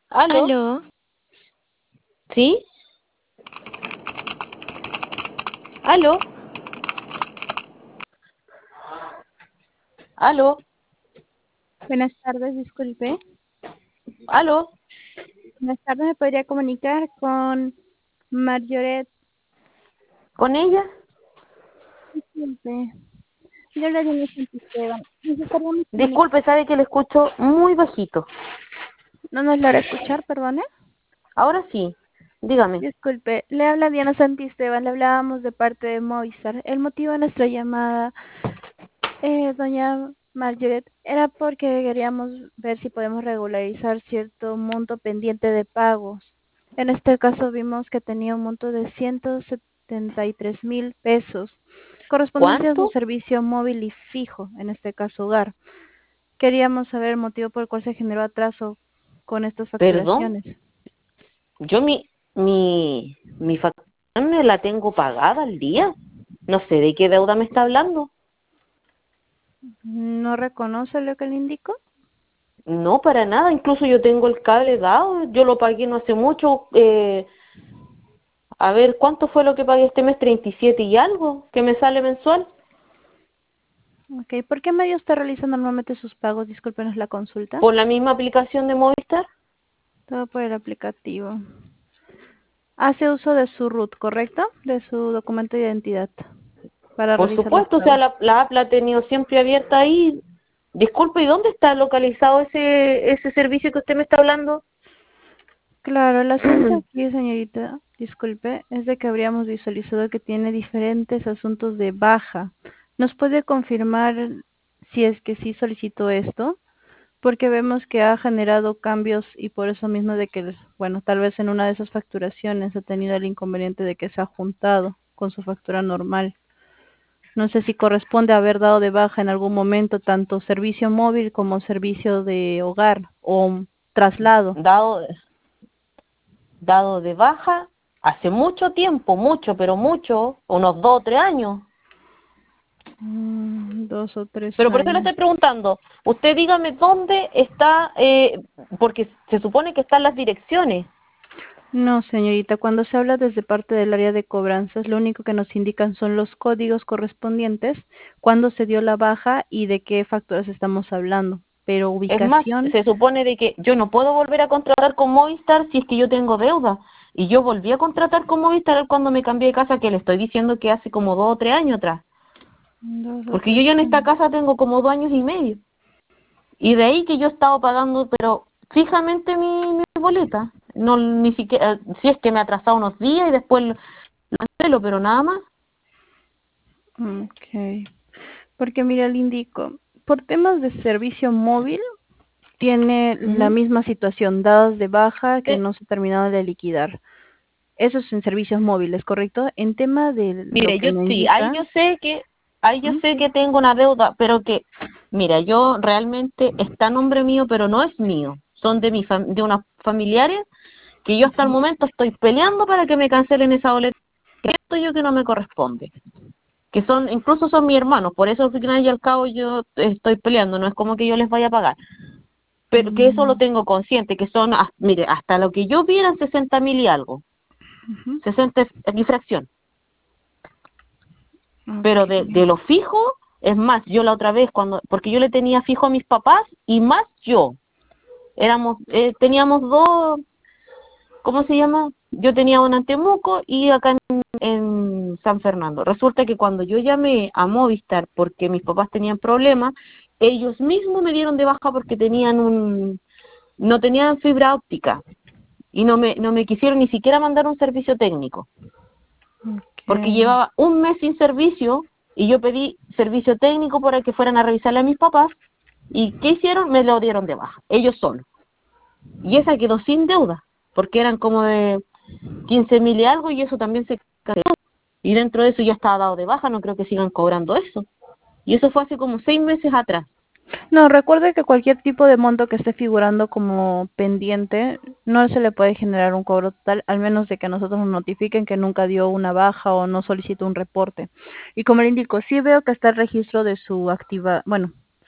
¿Aló? Aló, ¿Sí? ¿Aló? ¿Aló? buenas tardes, disculpe. ¿Aló? Buenas tardes, ¿me podría comunicar con Marjoret? ¿Con ella? Disculpe, yo habla de Esteban. Necesitaríamos comunicar. Disculpe, sabe que le escucho muy bajito. No nos logra escuchar, perdone. Ahora sí, dígame. Disculpe, le habla Diana Santisteban, le hablábamos de parte de Movistar. El motivo de nuestra llamada, doña Marjoret, era porque queríamos ver si podemos regularizar cierto monto pendiente de pagos. En este caso vimos que tenía un monto de 173,000 pesos, correspondiente a su ¿Cuánto? servicio móvil y fijo, en este caso hogar. Queríamos saber el motivo por el cual se generó atraso con estas Perdón, facturaciones. yo mi facturación me la tengo pagada al día. No sé de qué deuda me está hablando. ¿No reconoce lo que le indico? No, para nada. Incluso yo tengo el cable dado. Yo lo pagué no hace mucho. A ver, ¿cuánto fue lo que pagué este mes? 37 y algo, que me sale mensual. Ok, ¿por qué medio usted realiza normalmente sus pagos? Discúlpenos la consulta. Por la misma aplicación de Movistar. Todo por el aplicativo. Hace uso de su RUT, ¿correcto? De su documento de identidad para Por realizar los supuesto, o sea, pagos. la app la ha tenido siempre abierta ahí. Disculpe, ¿y dónde está localizado ese servicio que usted me está hablando? Claro, el asunto aquí, señorita, disculpe, es de que habríamos visualizado que tiene diferentes asuntos de baja. ¿Nos puede confirmar si es que sí solicitó esto? Porque vemos que ha generado cambios y por eso mismo de que, bueno, tal vez en una de esas facturaciones ha tenido el inconveniente de que se ha juntado con su factura normal. No sé si corresponde haber dado de baja en algún momento tanto servicio móvil como servicio de hogar o traslado. Dado, dado de baja hace mucho tiempo, mucho, pero mucho, unos 2 o 3 años. 2 o 3 Pero por eso le años. estoy preguntando, usted dígame dónde está, porque se supone que están las direcciones. No, señorita, cuando se habla desde parte del área de cobranzas, lo único que nos indican son los códigos correspondientes, cuándo se dio la baja y de qué facturas estamos hablando. Pero Es más, ubicación, se supone de que yo no puedo volver a contratar con Movistar si es que yo tengo deuda. Y yo volví a contratar con Movistar cuando me cambié de casa, que le estoy diciendo que hace como 2 o 3 años atrás. 2 o 3 Porque yo ya en esta años. casa tengo como 2 años y medio. Y de ahí que yo he estado pagando, pero fijamente mi boleta. No, ni siquiera, si es que me ha atrasado unos días y después lo cancelo, pero nada más. Ok. Porque mira, le indico, por temas de servicio móvil, tiene la Ujú. misma situación, dados de baja que Sí. no se terminaron de liquidar. Eso es en servicios móviles, ¿correcto? En tema de lo Mire, que yo me sí, indica, ahí yo ¿mm? sé que tengo una deuda, pero que, mira, yo realmente está a nombre mío, pero no es mío. Son de unos familiares que yo hasta el Ujú. momento estoy peleando para que me cancelen esa boleta. Que siento yo que no me corresponde. Que son, incluso son mis hermanos, por eso al final y al cabo yo estoy peleando, no es como que yo les vaya a pagar. Pero que eso lo Mm, tengo consciente, que son, mire, hasta lo que yo vi eran 60.000 y algo, ujú. 60 y fracción. Pero de Ok. lo fijo, es más, yo la otra vez, porque yo le tenía fijo a mis papás y más yo, teníamos dos, ¿cómo se llama? Yo tenía una en Temuco y acá en San Fernando. Resulta que cuando yo llamé a Movistar porque mis papás tenían problemas, ellos mismos me dieron de baja porque no tenían fibra óptica y no me quisieron ni siquiera mandar un servicio técnico, porque Okay. llevaba un mes sin servicio y yo pedí servicio técnico para que fueran a revisarle a mis papás. ¿Y qué hicieron? Me lo dieron de baja, ellos solos. Y esa quedó sin deuda, porque eran como de 15.000 y algo, y eso también se canceló. Y dentro de eso ya estaba dado de baja, no creo que sigan cobrando eso. Y eso fue hace como 6 meses atrás. No, recuerde que cualquier tipo de monto que esté figurando como pendiente, no se le puede generar un cobro total, al menos de que a nosotros nos notifiquen que nunca dio una baja o no solicitó un reporte. Y como le indico, sí veo que está el registro de su activa, bueno,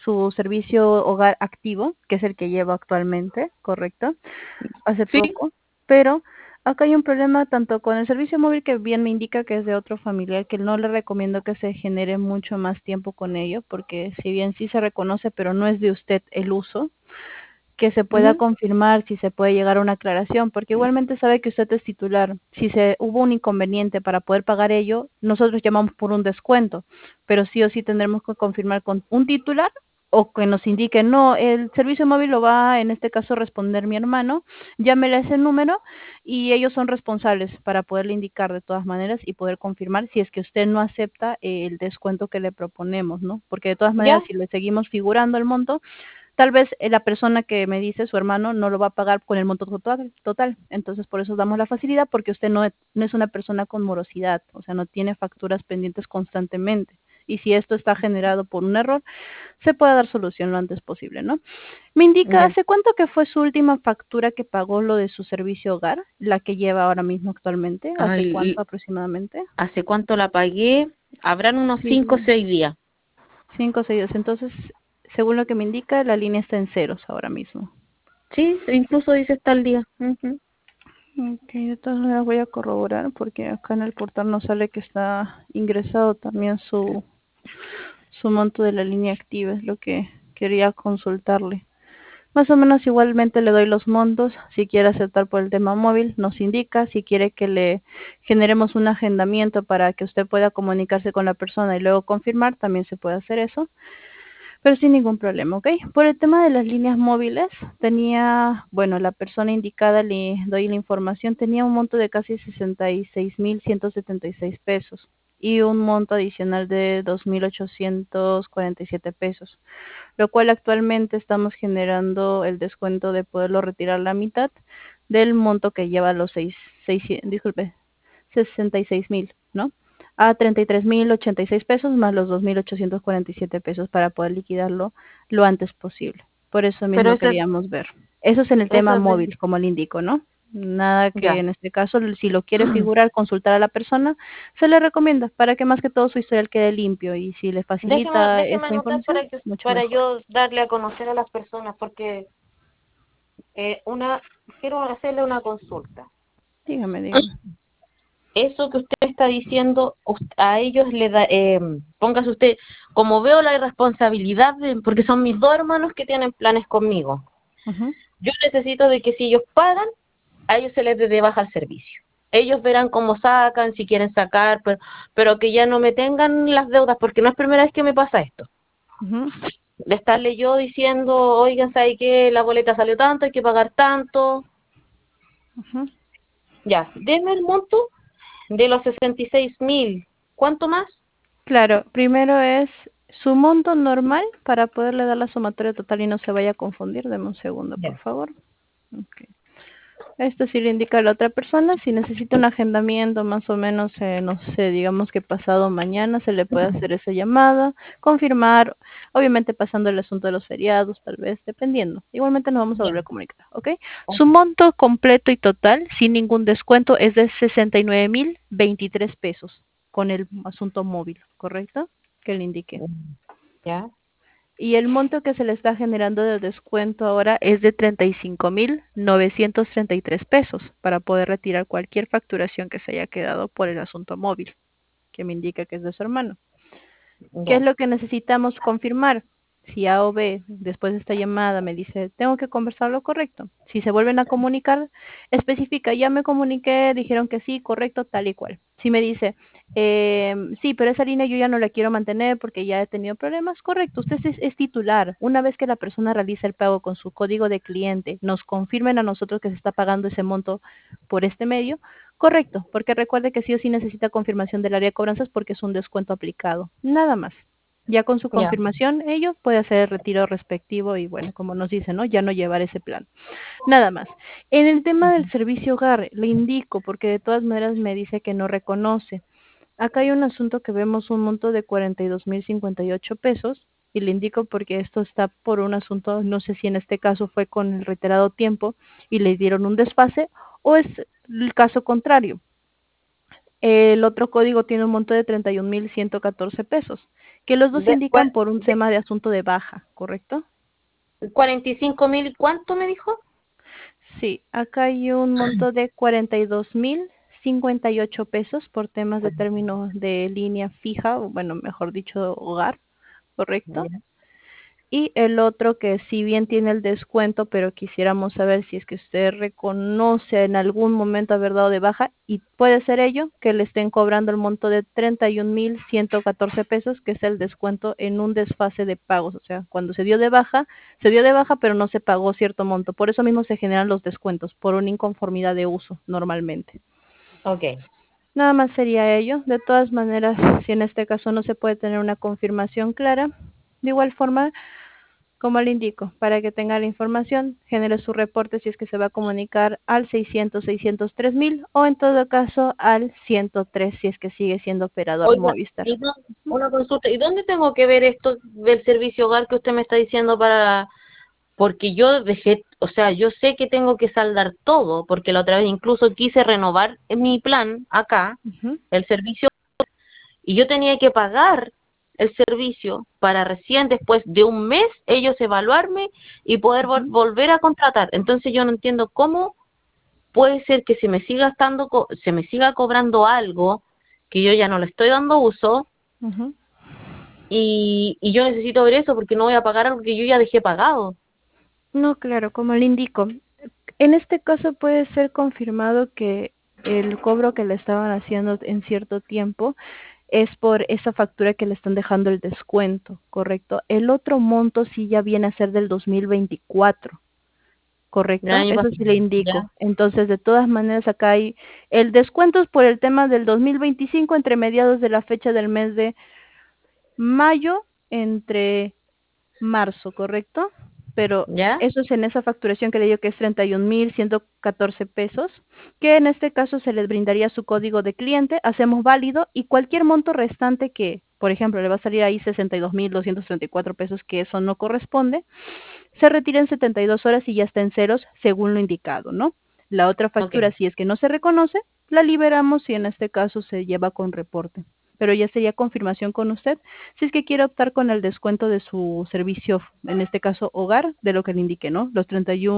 su servicio hogar activo, que es el que lleva actualmente, ¿correcto? Hace Sí, poco, pero acá hay un problema tanto con el servicio móvil que bien me indica que es de otro familiar, que no le recomiendo que se genere mucho más tiempo con ello, porque si bien sí se reconoce, pero no es de usted el uso, que se pueda ujú, confirmar si se puede llegar a una aclaración, porque igualmente sabe que usted es titular. Si se hubo un inconveniente para poder pagar ello, nosotros llamamos por un descuento, pero sí o sí tendremos que confirmar con un titular o que nos indique, no, el servicio móvil lo va, en este caso, responder mi hermano, llámele a ese número y ellos son responsables para poderle indicar de todas maneras y poder confirmar si es que usted no acepta el descuento que le proponemos, ¿no? Porque de todas ya, maneras, si le seguimos figurando el monto, tal vez la persona que me dice, su hermano, no lo va a pagar con el monto total. Entonces, por eso damos la facilidad, porque usted no es una persona con morosidad, o sea, no tiene facturas pendientes constantemente. Y si esto está generado por un error, se puede dar solución lo antes posible, ¿no? Me indica, ya. ¿hace cuánto que fue su última factura que pagó lo de su servicio hogar, la que lleva ahora mismo actualmente? ¿Hace Ay, cuánto aproximadamente? ¿hace cuánto la pagué? Habrán unos Sí, 5 o 6 días. 5 o 6 días. Entonces, según lo que me indica, la línea está en ceros ahora mismo. Sí, incluso dice está el día. Ujú. Ok, de todas maneras voy a corroborar porque acá en el portal nos sale que está ingresado también su monto de la línea activa, es lo que quería consultarle. Más o menos igualmente le doy los montos, si quiere aceptar por el tema móvil, nos indica, si quiere que le generemos un agendamiento para que usted pueda comunicarse con la persona y luego confirmar, también se puede hacer eso, pero sin ningún problema, ¿ok? Por el tema de las líneas móviles, tenía, bueno, la persona indicada, le doy la información, tenía un monto de casi 66,176 pesos y un monto adicional de 2,847 pesos, lo cual actualmente estamos generando el descuento de poderlo retirar la mitad del monto que lleva los 66,000, ¿no? A 33,086 pesos más los 2,847 pesos para poder liquidarlo lo antes posible. Por eso Pero mismo ese, queríamos ver. Eso es en el tema eso de, móvil, como le indico, ¿no? Nada que ya. en este caso, si lo quiere figurar, consultar a la persona, se le recomienda para que más que todo su historial quede limpio y si le facilita Déjeme esta anotar información, mucho para mejor. yo darle a conocer a las personas, porque quiero hacerle una consulta. Dígame, dígame. Eso que usted está diciendo, a ellos le da, póngase usted, como veo la irresponsabilidad, porque son mis dos hermanos que tienen planes conmigo. Ujú, Yo necesito de que si ellos pagan, a ellos se les dé de baja el servicio. Ellos verán cómo sacan, si quieren sacar, pero que ya no me tengan las deudas, porque no es primera vez que me pasa esto. ujú, De estarle yo diciendo, oigan, ¿sabe qué? La boleta salió tanto, hay que pagar tanto. ujú. Ya, deme el monto de los 66,000. ¿Cuánto más? Claro, primero es su monto normal para poderle dar la sumatoria total y no se vaya a confundir. Deme un segundo, por Ya. favor. Ok. Esto sí le indica a la otra persona. Si necesita un agendamiento, más o menos, no sé, digamos que pasado mañana se le puede hacer esa llamada, confirmar, obviamente pasando el asunto de los feriados, tal vez, dependiendo. Igualmente nos vamos a Ya. volver a comunicar, ¿ok? Su Ok. monto completo y total, sin ningún descuento, es de 69,023 pesos con el asunto móvil, ¿correcto? Que le indique. Ya. Y el monto que se le está generando de descuento ahora es de 35,933 pesos para poder retirar cualquier facturación que se haya quedado por el asunto móvil, que me indica que es de su hermano. ¿Qué es Ya. lo que necesitamos confirmar? Si A o B, después de esta llamada, me dice, tengo que conversar lo correcto. Si se vuelven a comunicar, especifica, ya me comuniqué, dijeron que sí, correcto, tal y cual. Si me dice, sí, pero esa línea yo ya no la quiero mantener porque ya he tenido problemas, correcto, usted es titular. Una vez que la persona realiza el pago con su código de cliente, nos confirmen a nosotros que se está pagando ese monto por este medio, correcto, porque recuerde que sí o sí necesita confirmación del área de cobranzas porque es un descuento aplicado. Nada más. Ya con su Ya. confirmación, ello puede hacer el retiro respectivo y bueno, como nos dice, ¿no? Ya no llevar ese plan. Nada más. En el tema del servicio hogar, le indico, porque de todas maneras me dice que no reconoce. Acá hay un asunto que vemos un monto de 42,058 pesos y le indico porque esto está por un asunto, no sé si en este caso fue con el reiterado tiempo y le dieron un desfase o es el caso contrario. El otro código tiene un monto de 31,114 pesos que los dos De, indican por un tema de asunto de baja, ¿correcto? 45.000, ¿cuánto me dijo? Sí, acá hay un monto de 42,058 pesos por temas de término de línea fija, o bueno, mejor dicho, hogar, ¿correcto? Ya. Y el otro que si bien tiene el descuento, pero quisiéramos saber si es que usted reconoce en algún momento haber dado de baja, y puede ser ello, que le estén cobrando el monto de 31,114 pesos, que es el descuento en un desfase de pagos. O sea, cuando se dio de baja, pero no se pagó cierto monto. Por eso mismo se generan los descuentos, por una inconformidad de uso, normalmente. Ok. Nada más sería ello. De todas maneras, si en este caso no se puede tener una confirmación clara, de igual forma, como le indico, para que tenga la información, genere su reporte si es que se va a comunicar al 600-603,000 o en todo caso al 103 si es que sigue siendo operador Oiga, Movistar. una consulta, ¿y dónde tengo que ver esto del servicio hogar que usted me está diciendo para... Porque yo dejé, o sea, yo sé que tengo que saldar todo, porque la otra vez incluso quise renovar mi plan acá, Ujú, el servicio, y yo tenía que pagar el servicio para recién después de un mes ellos evaluarme y poder ujú. volver a contratar. Entonces yo no entiendo cómo puede ser que se me siga cobrando algo que yo ya no le estoy dando uso Ujú. y yo necesito ver eso porque no voy a pagar algo que yo ya dejé pagado. No, claro, como le indico, en este caso puede ser confirmado que el cobro que le estaban haciendo en cierto tiempo es por esa factura que le están dejando el descuento, ¿correcto? El otro monto sí ya viene a ser del 2024. El ¿Correcto? año Eso pasado, sí le ya, indico. Entonces, de todas maneras, acá hay el descuento es por el tema del 2025 entre mediados de la fecha del mes de mayo entre marzo, ¿correcto? Pero ya, eso es en esa facturación que le digo que es 31,114 pesos, que en este caso se les brindaría su código de cliente, hacemos válido y cualquier monto restante que, por ejemplo, le va a salir ahí 62,234 pesos, que eso no corresponde, se retira en 72 horas y ya está en ceros según lo indicado, ¿no? La otra ok, factura, si es que no se reconoce, la liberamos y en este caso se lleva con reporte. Pero ya sería confirmación con usted si es que quiere optar con el descuento de su servicio, en este caso hogar, de lo que le indique, ¿no? Los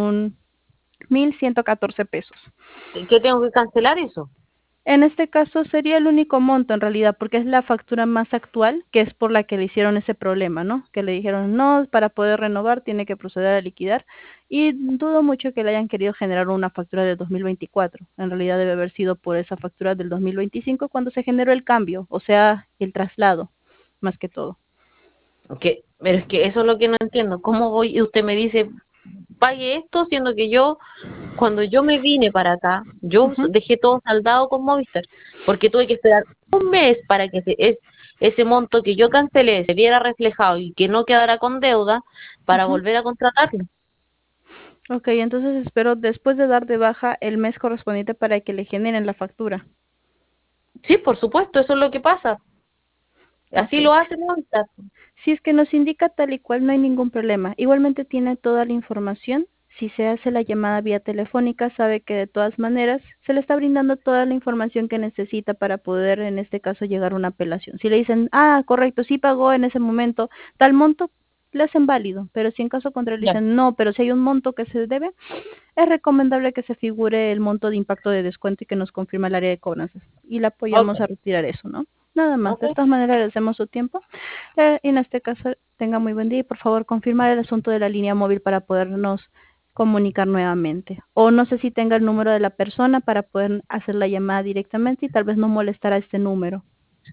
31,114 pesos. ¿qué tengo que cancelar eso? En este caso sería el único monto en realidad, porque es la factura más actual, que es por la que le hicieron ese problema, ¿no? Que le dijeron, no, para poder renovar tiene que proceder a liquidar. Y dudo mucho que le hayan querido generar una factura de 2024. En realidad debe haber sido por esa factura del 2025 cuando se generó el cambio, o sea, el traslado, más que todo. Pero es que eso es lo que no entiendo. ¿Cómo voy y usted me dice, pague esto, siendo que yo, cuando yo me vine para acá, yo Ujú, dejé todo saldado con Movistar, porque tuve que esperar un mes para que ese monto que yo cancelé se viera reflejado y que no quedara con deuda para ujú. volver a contratarlo? Ok, entonces espero después de dar de baja el mes correspondiente para que le generen la factura. Sí, por supuesto, eso es lo que pasa. Ok. Así lo hace Movistar. Si es que nos indica tal y cual, no hay ningún problema. Igualmente tiene toda la información. Si se hace la llamada vía telefónica, sabe que de todas maneras se le está brindando toda la información que necesita para poder, en este caso, llegar a una apelación. Si le dicen, ah, correcto, sí pagó en ese momento tal monto, le hacen válido. Pero si en caso contrario le Ya, dicen, no, pero si hay un monto que se debe, es recomendable que se figure el monto de impacto de descuento y que nos confirme el área de cobranzas. Y le ok, apoyamos a retirar eso, ¿no? Nada más. ok. De todas maneras, agradecemos su tiempo. Y en este caso, tenga muy buen día y por favor confirmar el asunto de la línea móvil para podernos comunicar nuevamente. O no sé si tenga el número de la persona para poder hacer la llamada directamente y tal vez no molestar a este número.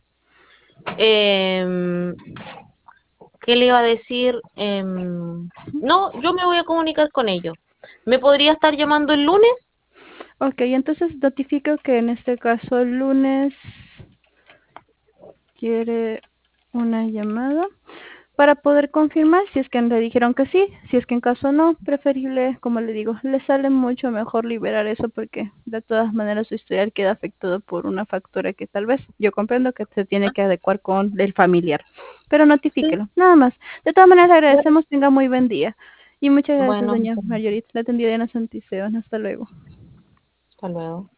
Eh, ¿Qué le iba a decir? No, yo me voy a comunicar con ellos. ¿Me podría estar llamando el lunes? Ok, entonces notifico que en este caso el lunes quiere una llamada para poder confirmar si es que le dijeron que sí, si es que en caso no, preferible, como le digo, le sale mucho mejor liberar eso porque de todas maneras su historial queda afectado por una factura que tal vez yo comprendo que se tiene que adecuar con el familiar, pero Sí. notifíquelo, nada más. De todas maneras le Bueno, agradecemos, tenga muy buen día y muchas gracias bueno, doña Marjorie, la atendida Diana Santiseban, hasta luego. hasta luego.